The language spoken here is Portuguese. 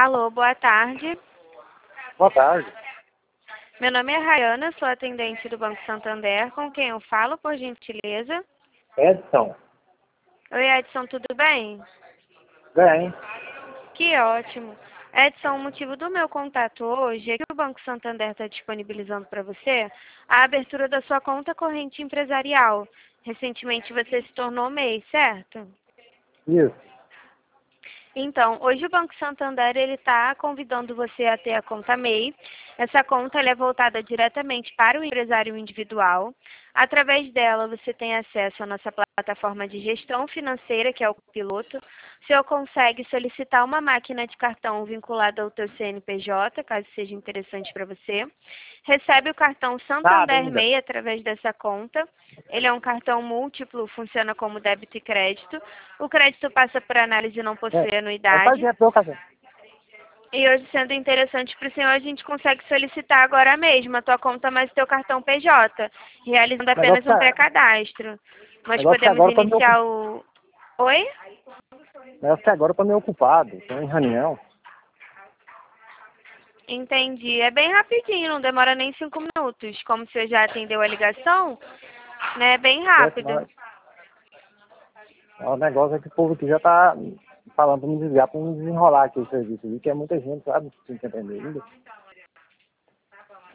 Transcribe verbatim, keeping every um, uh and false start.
Alô, boa tarde. Boa tarde. Meu nome é Rayana, sou atendente do Banco Santander. Com quem eu falo, por gentileza? Edson. Oi, Edson, tudo bem? Bem. Que ótimo. Edson, o motivo do meu contato hoje é que o Banco Santander está disponibilizando para você a abertura da sua conta corrente empresarial. Recentemente você se tornou M E I, certo? Isso. Então, hoje o Banco Santander ele está convidando você a ter a conta M E I. Essa conta ela é voltada diretamente para o empresário individual. Através dela, você tem acesso à nossa plataforma de gestão financeira, que é o Piloto. Você consegue solicitar uma máquina de cartão vinculada ao teu C N P J, caso seja interessante para você. Recebe o cartão Nada Santander ainda. M E I através dessa conta. Ele é um cartão múltiplo, funciona como débito e crédito. O crédito passa por análise e não É. possui Vai fazer anuidade. dinheiro pro café. E hoje, sendo interessante para o senhor, a gente consegue solicitar agora mesmo a tua conta mais o teu cartão P J, realizando Negócio apenas que, um pré-cadastro. Nós negócio que podemos agora eu tô meio iniciar ocupado. o... Oi? Negócio que agora eu tô meio ocupado. Tô em reunião. Entendi. É bem rapidinho, não demora nem cinco minutos. Como você já atendeu a ligação, né? É bem Certo? rápido. Mas o negócio é que o povo aqui já tá falando pra me desligar, pra me desenrolar aqui o serviço. Vi que é muita gente, sabe? Sem entender ainda.